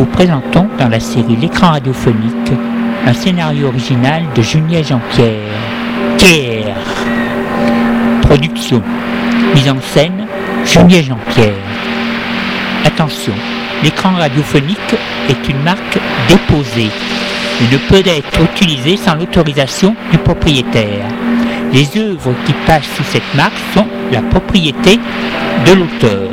vous présentons dans la série L'écran radiophonique un scénario original de Julia Jean-Pierre. Pierre. Production. Mise en scène, Julia Jean-Pierre. Attention, l'écran radiophonique est une marque déposée et ne peut être utilisé sans l'autorisation du propriétaire. Les œuvres qui passent sous cette marque sont la propriété de l'auteur.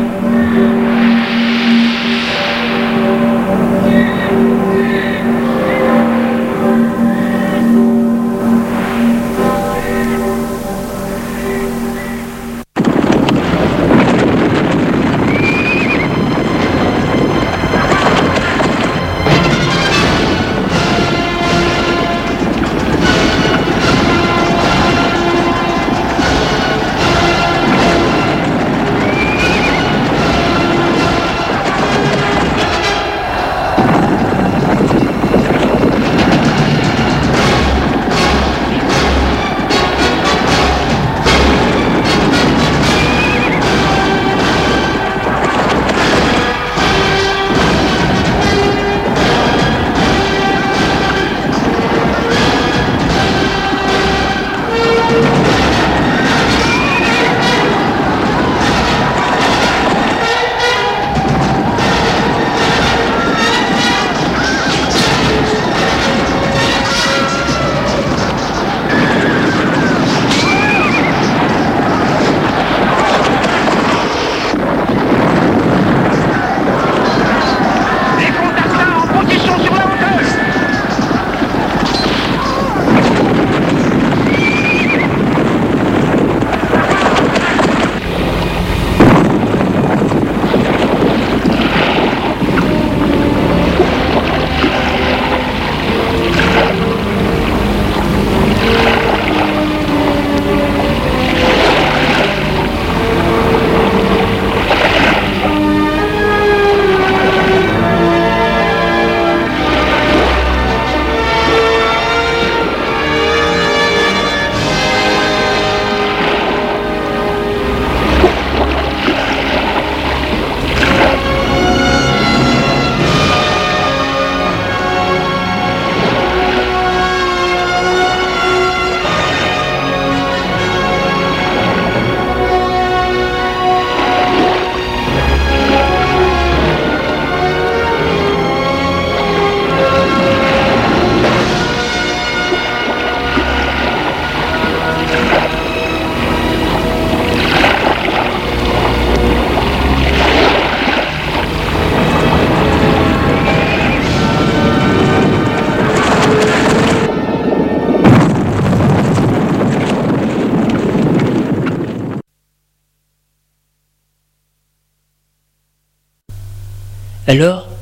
Alors,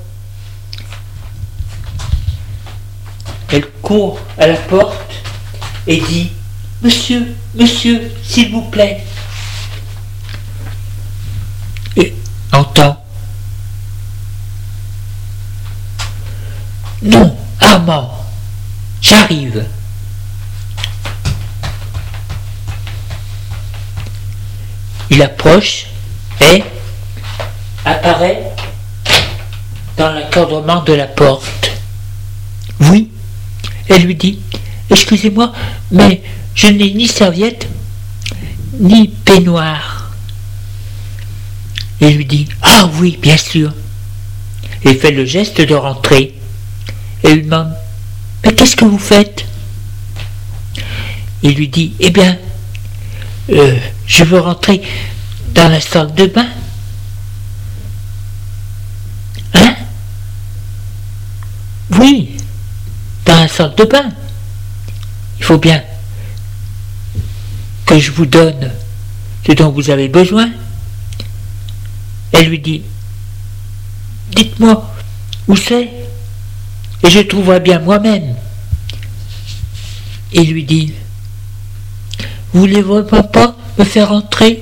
elle court à la porte et dit « Monsieur, monsieur, s'il vous plaît !» Et entend « Non, Armand, j'arrive !» Il approche et apparaît dans l'encadrement de la porte. Oui, elle lui dit, excusez-moi, mais je n'ai ni serviette, ni peignoir. Il lui dit, ah oui, bien sûr. Il fait le geste de rentrer et lui demande, mais qu'est-ce que vous faites? Il lui dit, eh bien, je veux rentrer dans la salle de bain. Hein? Oui, dans la salle de bain. Il faut bien que je vous donne ce dont vous avez besoin. Elle lui dit, dites-moi où c'est et je trouverai bien moi-même. Il lui dit, vous voulez vraiment pas me faire entrer?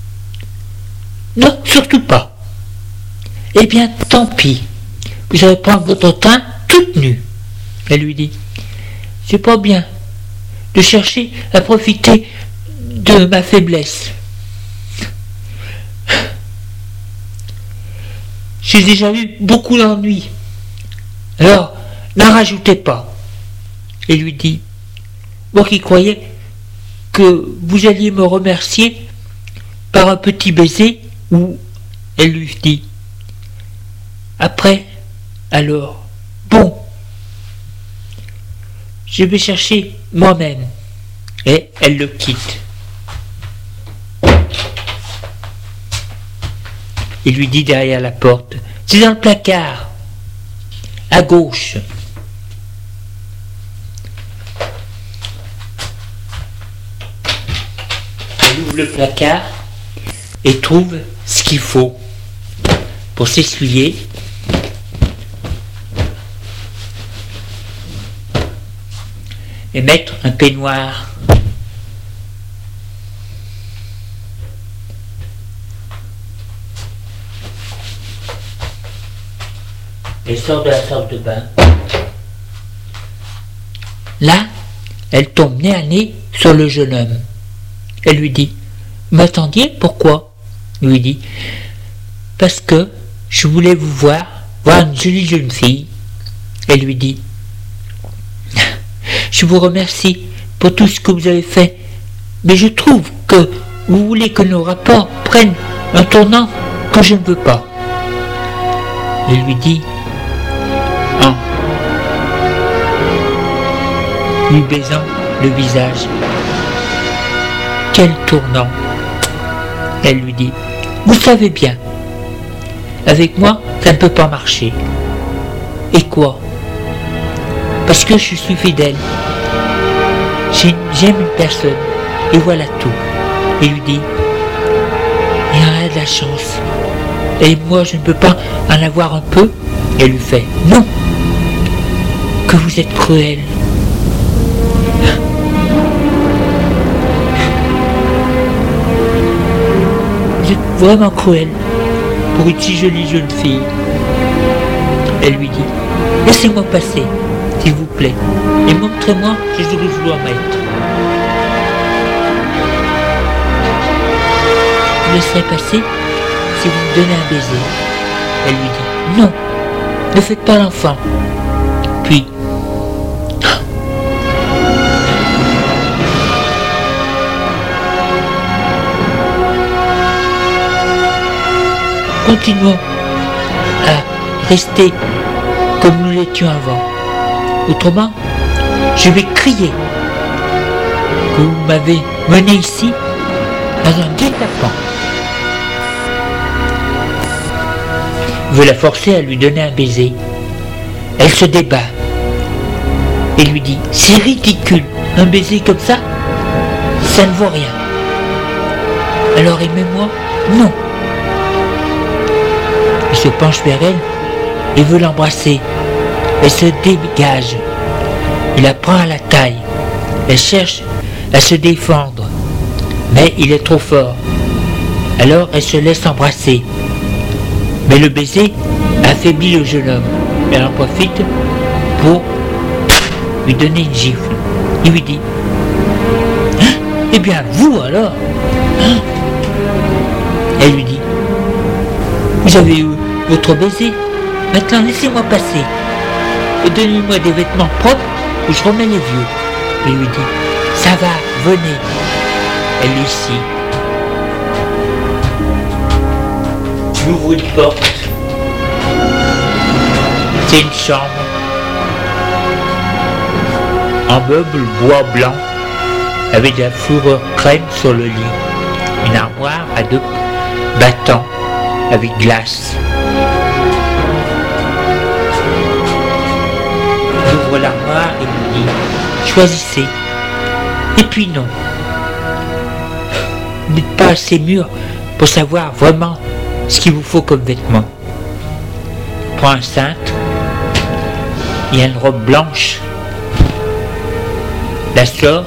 Non, surtout pas. Eh bien, tant pis. Vous allez prendre votre train toute nue. Elle lui dit, c'est pas bien de chercher à profiter de ma faiblesse. j'ai déjà eu beaucoup d'ennuis. Alors, n'en rajoutez pas. » Et lui dit, moi qui croyais que vous alliez me remercier par un petit baiser, ou elle lui dit, après, alors, bon, je vais chercher moi-même. Et elle le quitte. Il lui dit derrière la porte, c'est dans le placard, à gauche. Elle ouvre le placard et trouve ce qu'il faut pour s'essuyer. Et mettre un peignoir. Elle sort de la salle de bain. Là, elle tombe nez à nez sur le jeune homme. Elle lui dit, « Vous m'attendiez, pourquoi ?» Il lui dit, « Parce que je voulais vous voir une jolie jeune fille. » Elle lui dit, « Je vous remercie pour tout ce que vous avez fait, mais je trouve que vous voulez que nos rapports prennent un tournant que je ne veux pas. » Il lui dit, en lui baisant le visage, « Quel tournant ?» Elle lui dit, « Vous savez bien, avec moi, ça ne peut pas marcher. » Et quoi ? Parce que je suis fidèle. J'aime une personne, et voilà tout. Il lui dit, il en a de la chance. Et moi, je ne peux pas en avoir un peu. Et elle lui fait, non, que vous êtes cruel. Vous êtes vraiment cruel pour une si jolie jeune fille. Elle lui dit, laissez-moi passer, s'il vous plaît, et montrez-moi ce que je dois mettre. Je vous laisserai passer si vous me donnez un baiser. Elle lui dit, non, ne faites pas l'enfant. Puis, continuons à rester comme nous l'étions avant. Autrement, je vais crier que vous m'avez mené ici dans un guet-apens. Veut la forcer à lui donner un baiser. Elle se débat et lui dit, c'est ridicule, un baiser comme ça, ça ne vaut rien. Alors aimez-moi, non. Il se penche vers elle et veut l'embrasser. Elle se dégage. Il la prend à la taille. Elle cherche à se défendre, mais il est trop fort. Alors elle se laisse embrasser. Mais le baiser affaiblit le jeune homme. Elle en profite pour lui donner une gifle. Il lui dit, hein, eh bien vous alors, hein? Elle lui dit, vous avez eu votre baiser, maintenant laissez-moi passer et donnez-moi des vêtements propres ou je remets les vieux. Il lui dit, ça va, venez. Elle lui scie. Il ouvre une porte. C'est une chambre en meuble bois blanc avec de la fourrure crème sur le lit. Une armoire à 2 battants avec glace. Il ouvre l'armoire et lui dit, choisissez. Et puis non. Vous n'êtes pas assez mûr pour savoir vraiment ce qu'il vous faut comme vêtements. Il prend un cintre, il y a une robe blanche, la sort,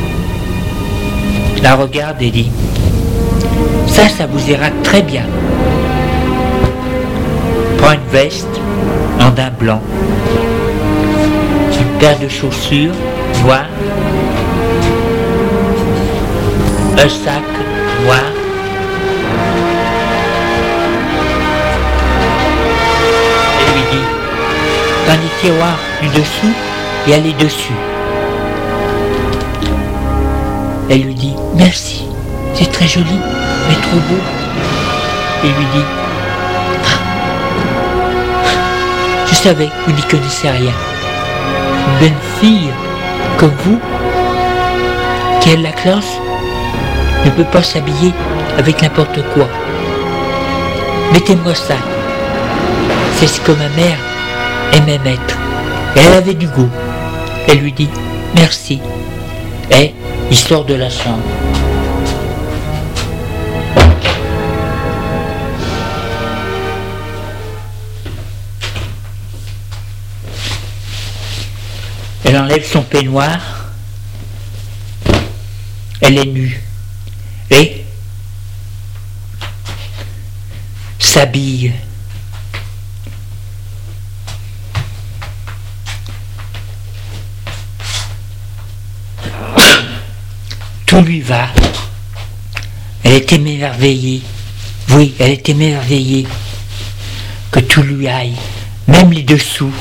la regarde et dit, ça vous ira très bien. Prend une veste en daim blanc, une paire de chaussures noires, un sac noir, tiroir du dessous et aller dessus. Elle lui dit « Merci, c'est très joli, mais trop beau. » Et lui dit « Je savais que vous n'y connaissez rien. Une belle fille comme vous, qui est de la classe, ne peut pas s'habiller avec n'importe quoi. Mettez-moi ça. C'est ce que ma mère aimait mettre. Et elle avait du goût. » Elle lui dit « Merci. » Et il sort de la chambre. Elle enlève son peignoir. Elle est nue. Et s'habille. Tout lui va. Elle est émerveillée. Oui, elle est émerveillée. Que tout lui aille. Même les dessous.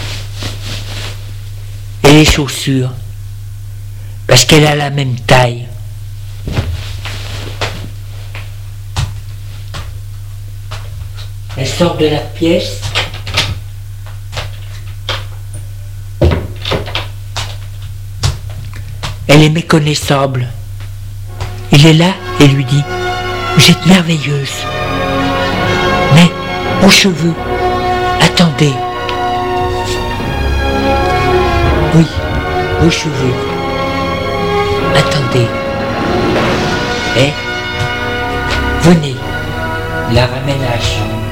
Et les chaussures. Parce qu'elle a la même taille. Elle sort de la pièce. Elle est méconnaissable. Il est là et lui dit « Vous êtes merveilleuse. Mais vos cheveux, attendez. Oui, vos cheveux. Attendez. Et venez. » Il la ramène à la chambre.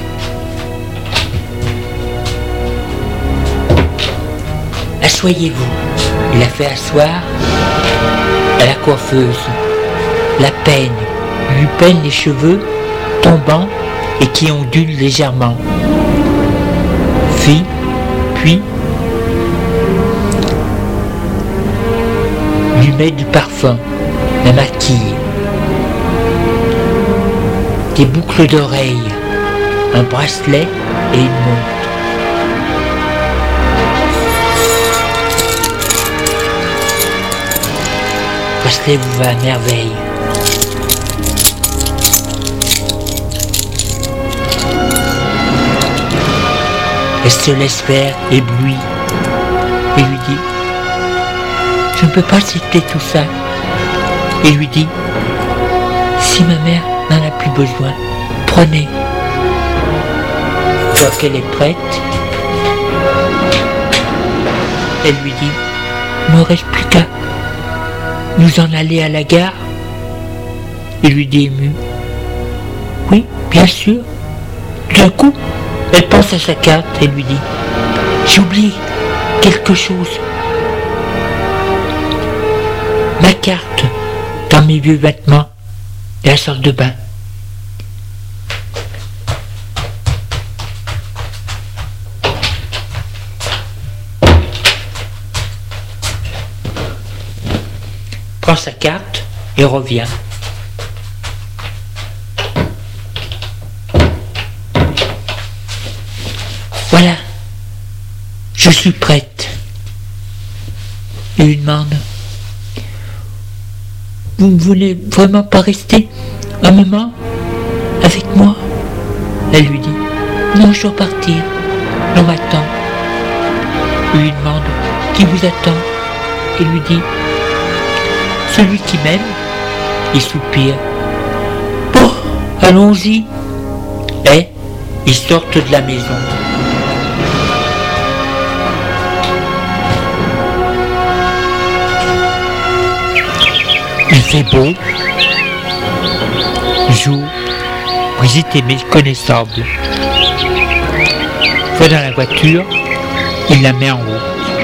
Assoyez-vous. Il la fait asseoir à la coiffeuse. La peigne, lui peigne les cheveux tombants et qui ondulent légèrement. Puis lui met du parfum, la maquille, des boucles d'oreilles, un bracelet et une montre. Le bracelet vous va à merveille. Elle se laisse faire, éblouie, et lui dit « Je ne peux pas accepter tout ça. » Et lui dit « Si ma mère n'en a plus besoin, prenez. » Une fois qu'elle est prête, elle lui dit « Il ne me reste plus qu'à nous en aller à la gare. » Il lui dit ému « Oui, bien sûr. » D'un coup, elle pense à sa carte et lui dit « J'ai oublié quelque chose. Ma carte dans mes vieux vêtements et la salle de bain. » Prend sa carte et revient. Voilà, je suis prête. Il lui demande « Vous ne voulez vraiment pas rester un moment avec moi ?» Elle lui dit « Non, je dois partir, on m'attend. » Il lui demande « Qui vous attend ?» Il lui dit « Celui qui m'aime. » Il soupire « Bon, allons-y. » Et ils sortent de la maison. Il fait beau, jour, Brigitte est méconnaissable. Fois dans la voiture, il la met en route.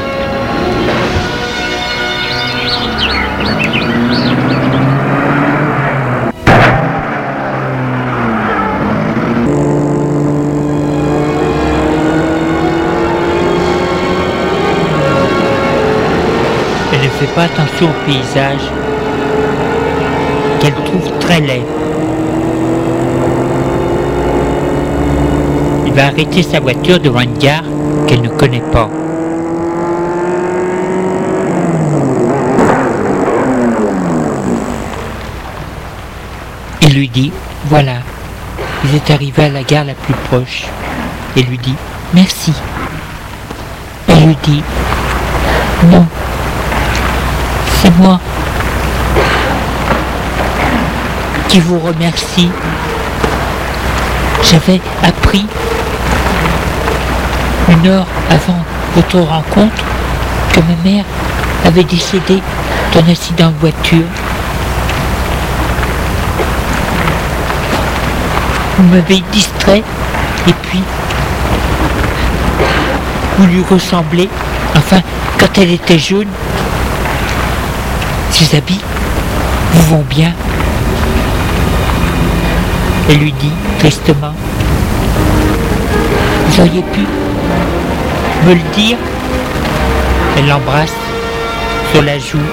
Elle ne fait pas attention au paysage qu'elle trouve très laid. Il va arrêter sa voiture devant une gare qu'elle ne connaît pas. Elle lui dit, voilà, vous êtes arrivé à la gare la plus proche. Elle lui dit, merci. Elle lui dit, non, c'est moi qui vous remercie. J'avais appris 1 heure avant votre rencontre que ma mère avait décédé d'un accident de voiture. Vous m'avez distrait et puis vous lui ressemblez. Enfin, quand elle était jeune, ses habits vous vont bien. Elle lui dit tristement, vous auriez pu me le dire. Elle l'embrasse sur la joue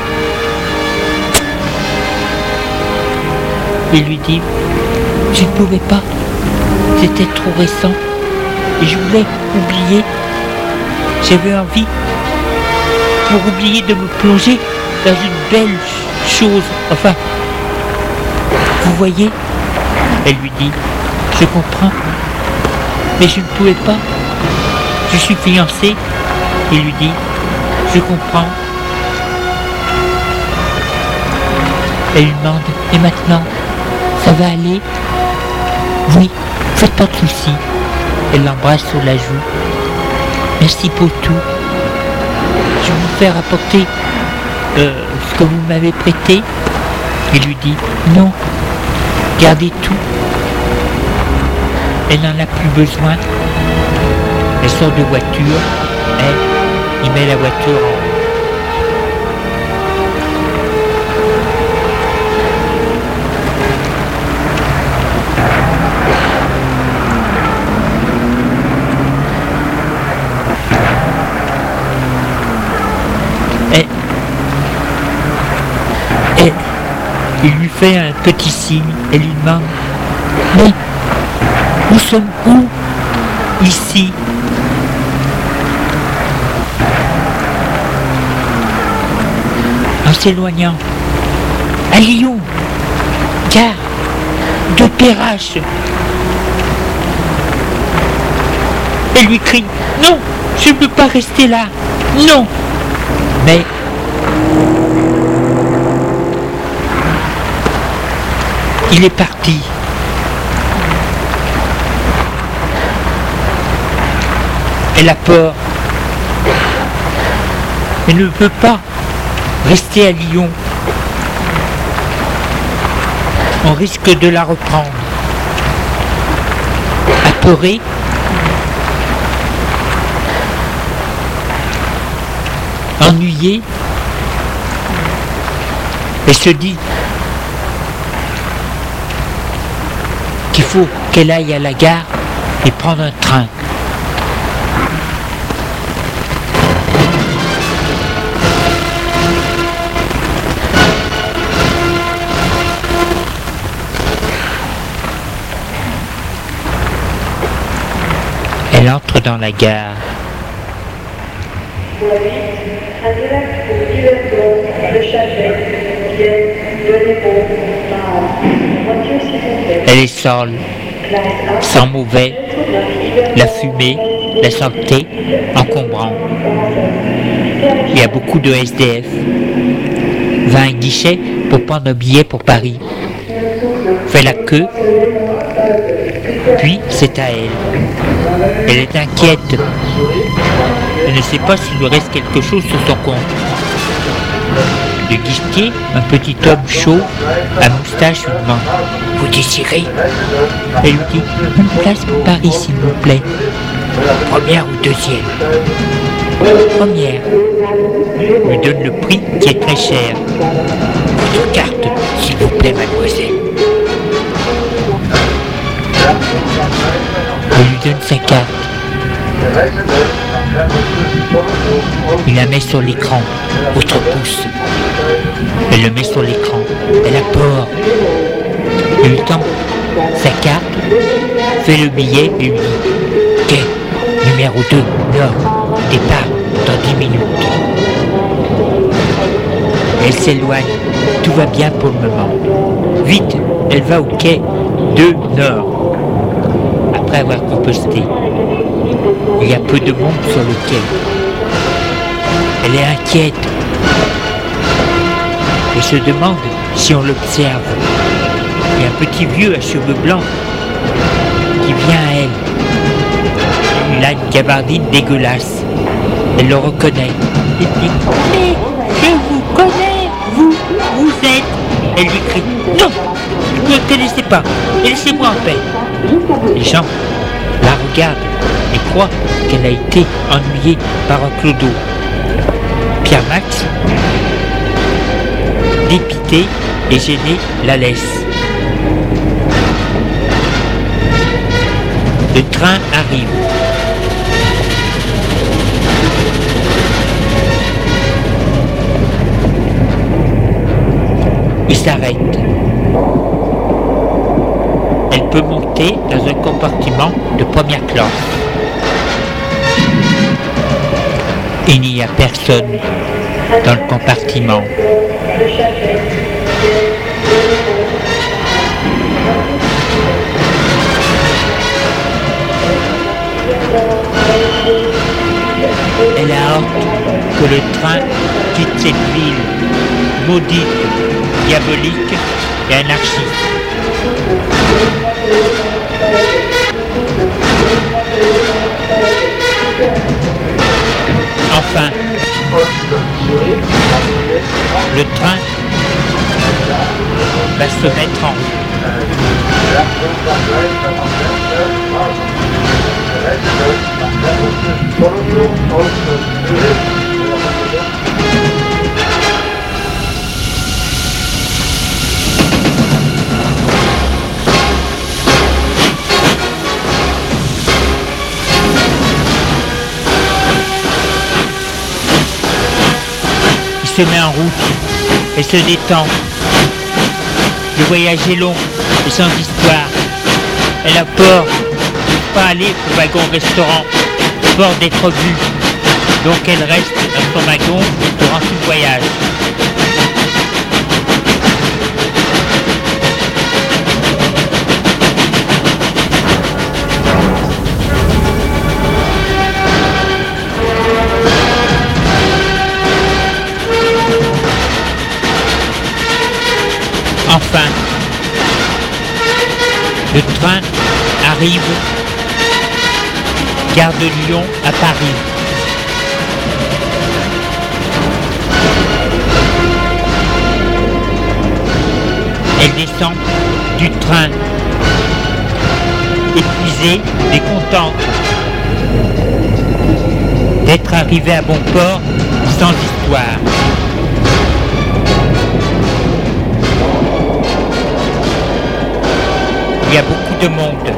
et lui dit, je ne pouvais pas, c'était trop récent et je voulais oublier. J'avais envie, pour oublier, de me plonger dans une belle chose. Enfin, vous voyez, elle lui dit, je comprends, mais je ne pouvais pas. Je suis fiancée. Il lui dit, je comprends. Elle lui demande, et maintenant, ça va aller? Oui, faites pas de soucis. Elle l'embrasse sur la joue. Merci pour tout. Je vais vous faire apporter ce que vous m'avez prêté. Il lui dit, non, gardez tout. Elle n'en a plus besoin. Elle sort de voiture. Il met la voiture en haut. Et il lui fait un petit signe et lui demande, mais nous sommes où ici? En s'éloignant, à Lyon, gare de Perrache. Elle lui crie, non, je ne peux pas rester là, non. Mais il est parti. Elle a peur. Elle ne peut pas rester à Lyon. On risque de la reprendre. Apeurée, ennuyée, elle se dit qu'il faut qu'elle aille à la gare et prendre un train. Elle entre dans la gare. Un direct pour Yverdon, le Châtelet, Vienne, Benévaux, Mahon. Voiture s'il vous plaît. Elle est seule, sans mauvais, la fumée, la santé, encombrant. Il y a beaucoup de SDF. Va à un guichet pour prendre un billet pour Paris. Fait la queue, puis c'est à elle. Elle est inquiète. Elle ne sait pas s'il lui reste quelque chose sur son compte. Le guichetier, un petit homme chaud, à moustache, lui demande, vous désirez? Elle lui dit, une place pour Paris, s'il vous plaît. Première ou deuxième? Première. Lui donne le prix qui est très cher. Votre carte, s'il vous plaît, mademoiselle. Elle lui donne sa carte. Il la met sur l'écran, votre pouce. Elle le met sur l'écran. Elle a peur. Il lui tend sa carte, fait le billet et lui dit, quai numéro 2, nord, départ dans 10 minutes. Elle s'éloigne. Tout va bien pour le moment. Vite, elle va au quai de Nord. Après avoir composté, il y a peu de monde sur le quai. Elle est inquiète et se demande si on l'observe. Il y a un petit vieux à cheveux blancs qui vient à elle. Il a une gabardine dégueulasse. Elle le reconnaît. Il dit « Mais je vous connais, vous êtes... » Elle lui crie « Non, vous ne me connaissez pas, laissez-moi en paix. » Les gens la regardent et croient qu'elle a été ennuyée par un clodo. Pierre Max, dépité et gêné, la laisse. Le train arrive. Il s'arrête. Elle peut monter dans un compartiment de première classe. Il n'y a personne dans le compartiment. Elle a hâte que le train quitte cette ville maudite, diabolique et anarchiste. Enfin, le train va se mettre en route. Il se met en route et se détend. Le voyage est long et sans histoire. Elle a peur de pas aller au wagon-restaurant, peur d'être vue. Donc elle reste dans son wagon durant tout le voyage. Enfin, le train arrive, gare de Lyon à Paris. Elle descend du train, épuisée et contente d'être arrivée à bon port sans histoire. Il y a beaucoup de monde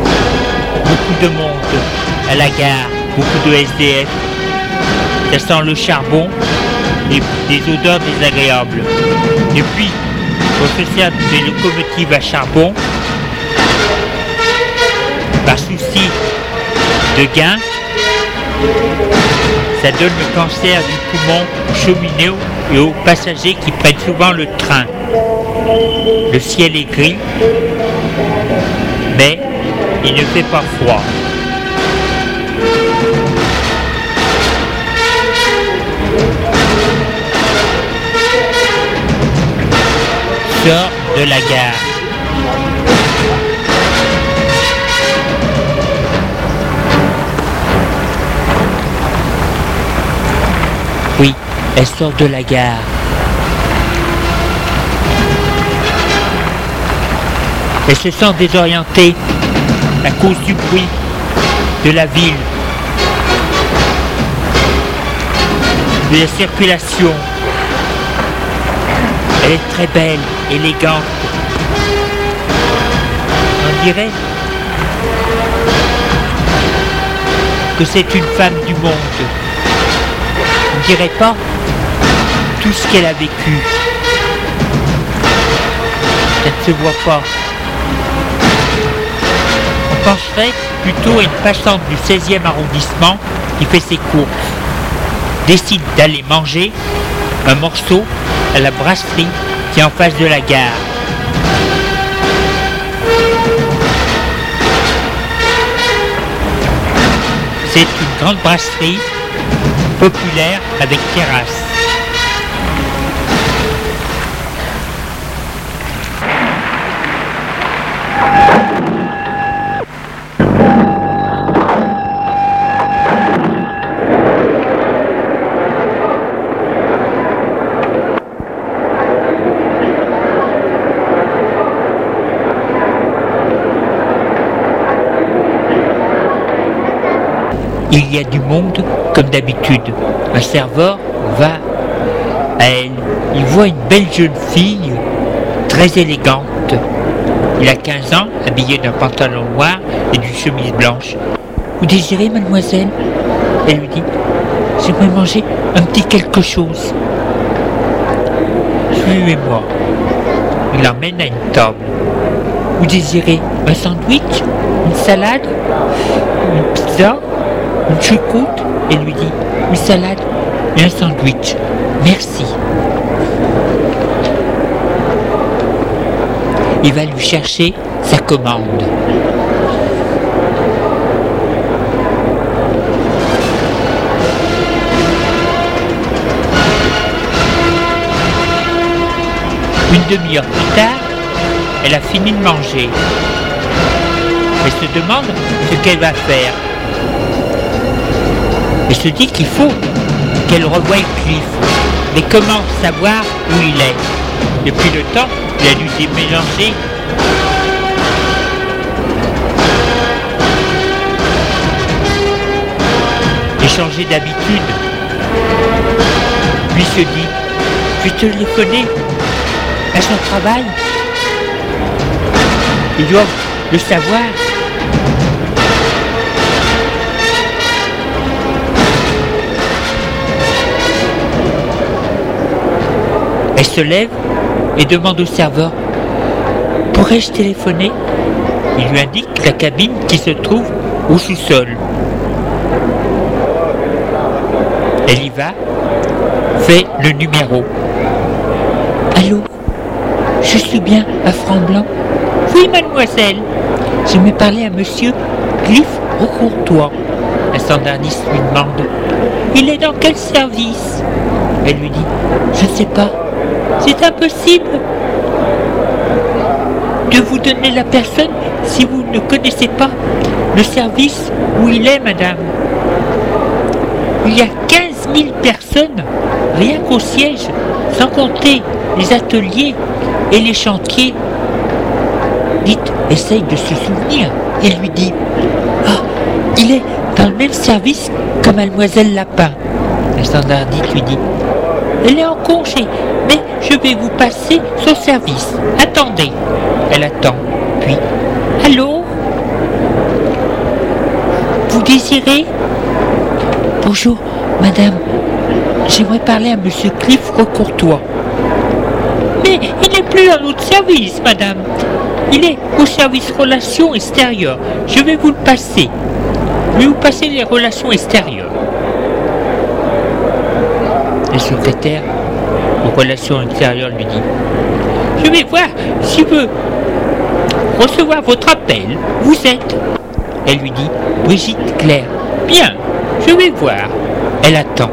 à la gare, beaucoup de SDF. Ça sent le charbon et des odeurs désagréables. Et puis, on se sert des locomotives à charbon par souci de gain. Ça donne le cancer du poumon aux cheminots et aux passagers qui prennent souvent le train. Le ciel est gris, mais il ne fait pas froid. Sort de la gare. Oui, elle sort de la gare. Elle se sent désorientée à cause du bruit de la ville, de la circulation. Elle est très belle, élégante. On dirait que c'est une femme du monde. On dirait pas tout ce qu'elle a vécu. Ça ne se voit pas. On penserait plutôt à une passante du 16e arrondissement qui fait ses courses, décide d'aller manger un morceau à la brasserie qui est en face de la gare. C'est une grande brasserie populaire avec terrasse. Il y a du monde comme d'habitude. Un serveur va à elle. Il voit une belle jeune fille, très élégante. Il a 15 ans, habillée d'un pantalon noir et d'une chemise blanche. Vous désirez, mademoiselle? Elle lui dit, j'aimerais manger un petit quelque chose. Suivez-moi. Il l'emmène à une table. Vous désirez un sandwich, une salade, une pizza, une choucroute? Elle lui dit, une salade et un sandwich. Merci. Il va lui chercher sa commande. Une demi-heure plus tard, elle a fini de manger. Elle se demande ce qu'elle va faire. Elle se dit qu'il faut qu'elle revoie Cliff. Mais comment savoir où il est? Depuis le temps, il a dû déménager. Et changer d'habitude. Lui se dit, je vais téléphoner à son travail. Ils doivent le savoir. Elle se lève et demande au serveur, pourrais-je téléphoner? Il lui indique la cabine qui se trouve au sous-sol. Elle y va, fait le numéro. Allô? Je suis bien à Franc-Blanc? Oui, mademoiselle. J'aimerais parler à monsieur Cliff Recourtois. La standardiste lui demande, il est dans quel service? Elle lui dit, je ne sais pas. C'est impossible de vous donner la personne si vous ne connaissez pas le service où il est, madame. Il y a 15 000 personnes, rien qu'au siège, sans compter les ateliers et les chantiers. Dites, essaye de se souvenir. Il lui dit, ah, il est dans le même service que mademoiselle Lapin. La standardiste lui dit, elle est en congé, mais je vais vous passer son service. Attendez. Elle attend. Puis, allô? Vous désirez? Bonjour, madame. J'aimerais parler à monsieur Cliff Recourtois. Mais il n'est plus dans notre service, madame. Il est au service relations extérieures. Je vais vous le passer. Je vais vous passer les relations extérieures. Le secrétaire aux relations extérieures lui dit, je vais voir s'il veut recevoir votre appel. Vous êtes? Elle lui dit, Brigitte Claire. Bien, je vais voir. Elle attend.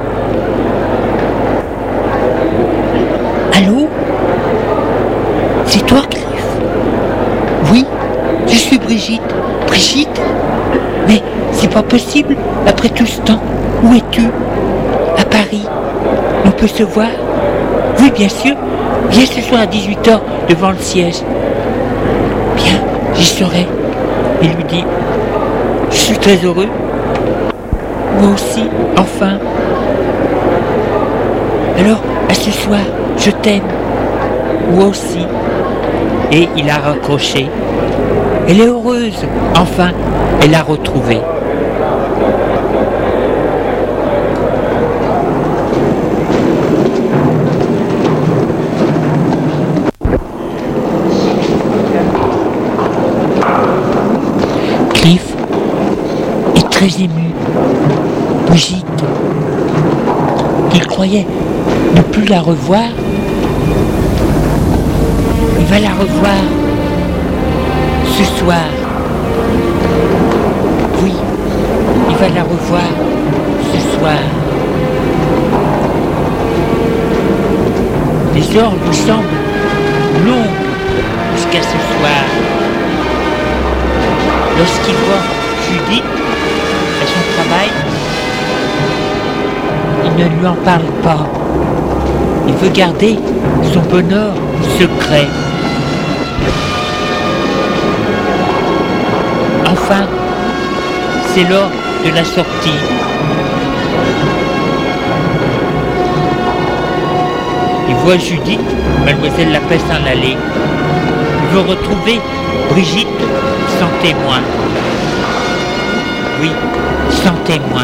Allô? C'est toi, Cliff? Oui, je suis Brigitte. Brigitte? Mais c'est pas possible, après tout ce temps. Où es-tu? À Paris. On peut se voir? Oui, bien sûr. Viens ce soir à 18h devant le siège. Bien, j'y serai. Il lui dit, je suis très heureux. Moi aussi, enfin. Alors, à ce soir, je t'aime. Moi aussi. Et il a raccroché. Elle est heureuse. Enfin, elle l'a retrouvé. Cliff est très ému. Brigitte, qu'il croyait ne plus la revoir, il va la revoir ce soir. Oui, il va la revoir ce soir. Les heures lui semblent longues jusqu'à ce soir. Lorsqu'il voit Judith à son travail, il ne lui en parle pas. Il veut garder son bonheur secret. Enfin, c'est l'heure de la sortie. Il voit Judith, Mademoiselle Lapin s'en aller. Il veut retrouver Brigitte sans témoin. Oui, sans témoin.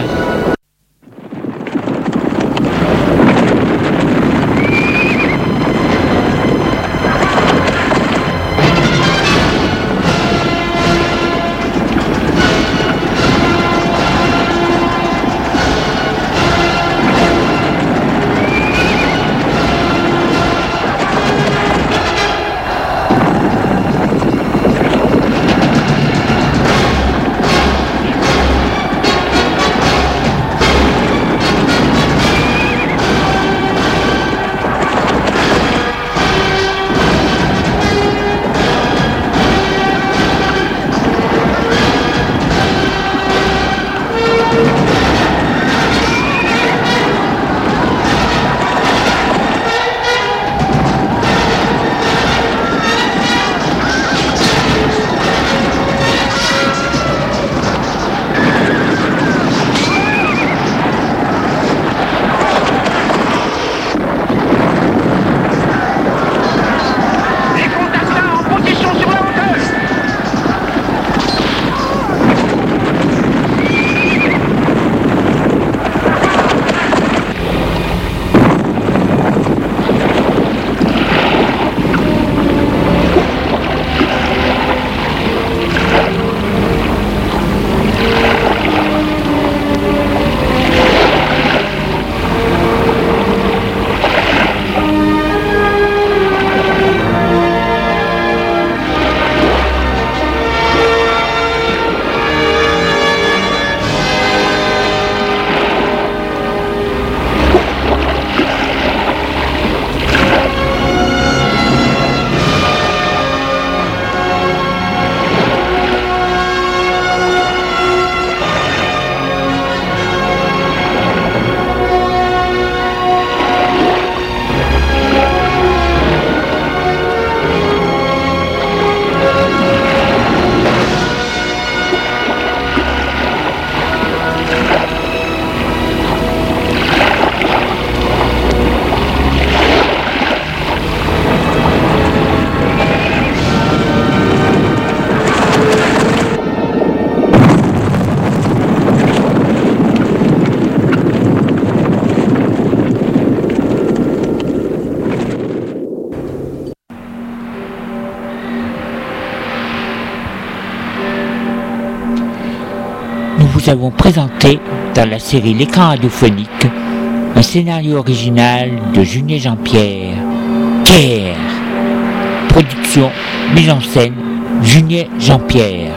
Nous avons présenté dans la série L'écran radiophonique un scénario original de Junier Jean-Pierre, Care. Production, mise en scène, Junier Jean-Pierre.